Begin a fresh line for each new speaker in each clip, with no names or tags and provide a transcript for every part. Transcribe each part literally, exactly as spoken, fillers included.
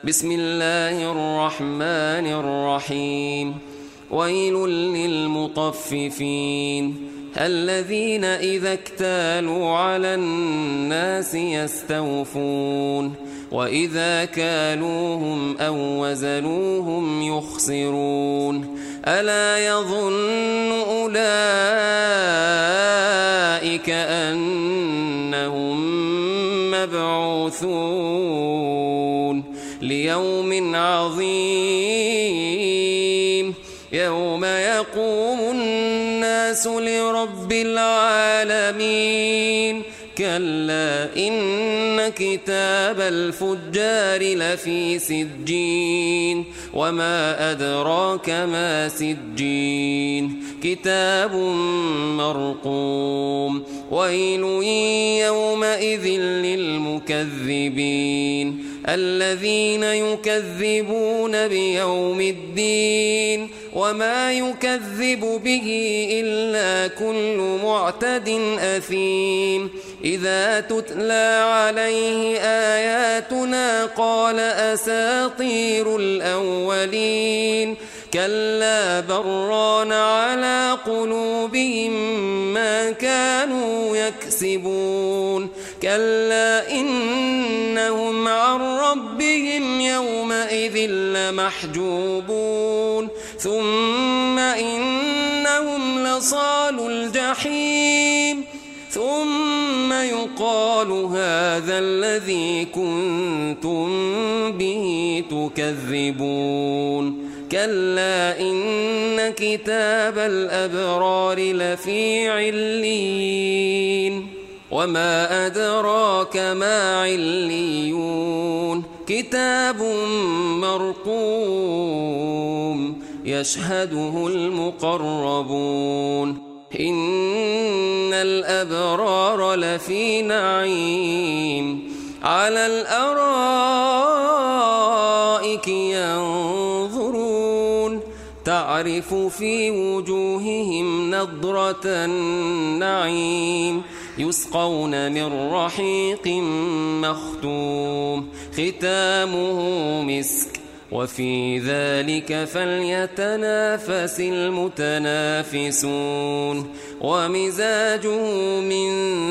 بسم الله الرحمن الرحيم ويل للمطففين الذين إذا اكتالوا على الناس يستوفون وإذا كالوهم أو وزنوهم يخسرون ألا يظن أولئك أنهم مبعوثون ليوم عظيم يوم يقوم الناس لرب العالمين كلا إن كتاب الفجار لفي سجين وما أدراك ما سجين كتاب مرقوم ويل يومئذ للمكذبين الذين يكذبون بيوم الدين وما يكذب به إلا كل معتد أثيم إذا تتلى عليه آياتنا قال أساطير الأولين كلا بران على قلوبهم ما كانوا يكسبون كلا إنهم عن ربهم يومئذ لمحجوبون ثم إنهم لصالوا الجحيم ثم يقال هذا الذي كنتم به تكذبون كلا إن كتاب الأبرار لفي عليين وما أدراك ما عليون كتاب مرقوم يشهده المقربون إن الأبرار لفي نعيم على الأرائك ينظرون تعرف في وجوههم نضرة النعيم يسقون من رحيق مختوم ختامه مسك وفي ذلك فليتنافس المتنافسون ومزاجه من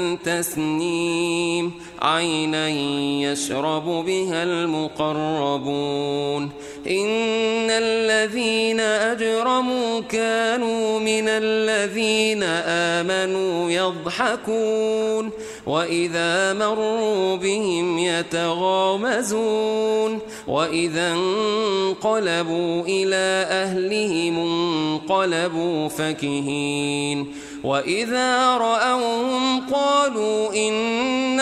تسنيم عينا يشرب بها المقربون إن الذين أجرموا كانوا من الذين آمنوا يضحكون وإذا مروا بهم يتغامزون وإذا انقلبوا إلى أهلهم انقلبوا فكهين وإذا رأوهم قالوا إن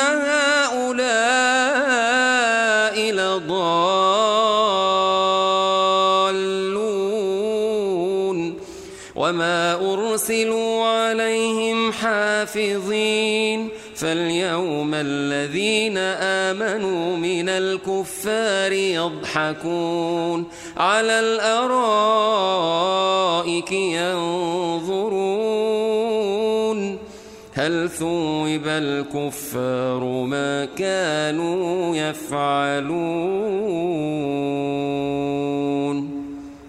هؤلاء لضالون وما أرسلوا عليهم حافظين فاليوم الذين آمنوا من الكفار يضحكون على الأرائك ينظرون هل ثوب الكفار ما كانوا يفعلون.